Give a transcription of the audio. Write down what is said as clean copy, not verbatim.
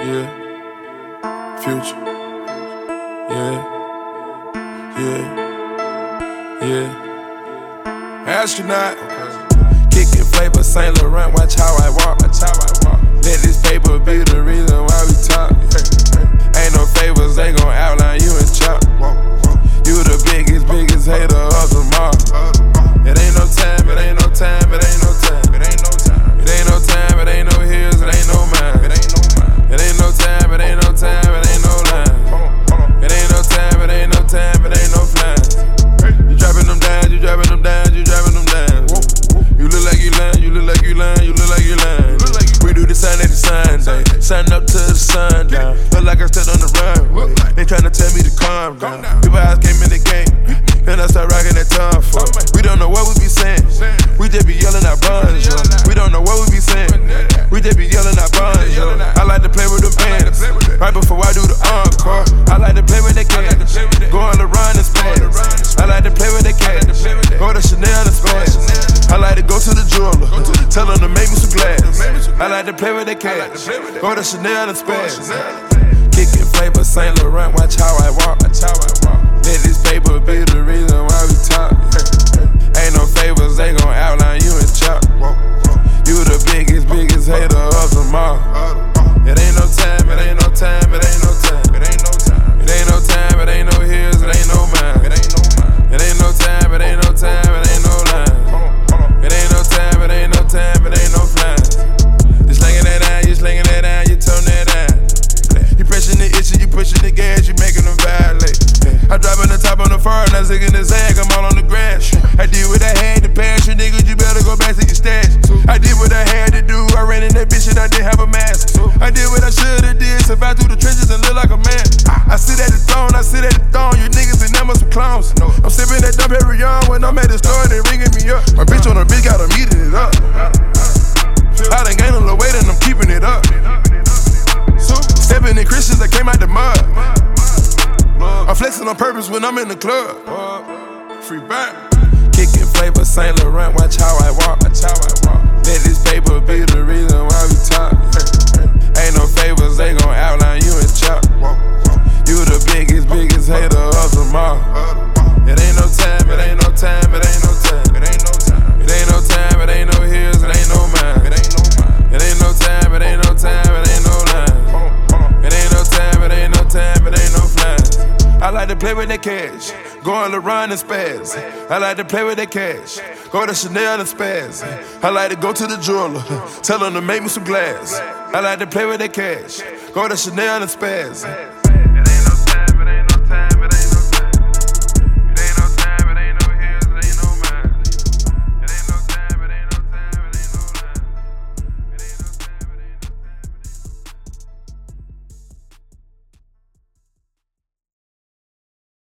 Yeah, Future. Yeah, Astronaut. Kicking flavor, Saint Laurent. Watch how I walk. Let this paper be the reason why we talk. Ain't no favors, they gon' outline you and chop. You the biggest hater of them all. It ain't no time, it ain't no time, it ain't no time. It ain't no time, it ain't no time, it ain't no hills, it ain't no mine. It ain't no mine. It ain't no time, it ain't no time, it ain't no line. It ain't no time, it ain't no time, it ain't no flying. You dropping them down, you dropping them down, you dropping them down. You look like you lying, you look like you lying, you look like you lying. We do the sign at the Sunday, sun up to the sun down. Look like I stood on the run. They tryna tell me to calm down. People eyes came in the game, and I start rocking that tongue for. We don't know what we be saying, we just be yelling our buns. We don't know what we be saying, we just be yelling our buns. I like to play with the bands, right before I do the encore. I like to play with the cats, go on the run and spaz. I like to play with the cats, go to Chanel and spaz. I like to go to the jeweler, tell them to make me some glass. I like to play with the cats, go to Chanel and spaz. Kicking flavor, Saint Laurent, watch how I walk. Let this paper be the reason why we talk. Ain't no favors, they gon' outline you and chop. You the biggest hater of them all. It ain't no time, it ain't no time, it ain't no time. It ain't no time, it ain't no time, it ain't no hills, it ain't no mine. It ain't no mine. It ain't no time, it ain't no time, it ain't no line. It ain't no time, it ain't no time, it ain't no flying. You slinging that down, you slinging that down, you tone that down. You pressing the issue, you pushing the gas, you making them violate. I drop on the top on the far, now zigging the zag, I'm all on the grass. I did what I had to pass, you niggas, you better go back to your stash. I did what I had to do, I ran in that bitch and I didn't have a mask. I did what I should've did, survived through the trenches and live like a man. I sit at the throne, you niggas and them are some clowns. I'm sipping that dumb every young when I'm at the store and they ringing me up. My bitch on the bitch got them eating it up. I done gained a little weight and I'm keeping it up. Stepping in Christians that came out the mud. I'm flexing on purpose when I'm in the club. Free back. Kicking flavor, Saint Laurent, watch how I walk. Let this paper be the reason why we talk. Ain't no favors, they gon' outline you and chop. You the biggest hater of them all. It ain't no time, it ain't no time, it ain't no time. It ain't no time, it ain't no time, it ain't no hills, it ain't no mine. It ain't no mine. It ain't no time, it ain't no time, it ain't no line. It ain't no time, it ain't no time, it ain't no flying. I like to play with that cash, go on the run and spaz. I like to play with that cash, go to Chanel and spaz. I like to go to the jeweler, tell them to make me some glass. I like to play with that cash, go to Chanel and spaz.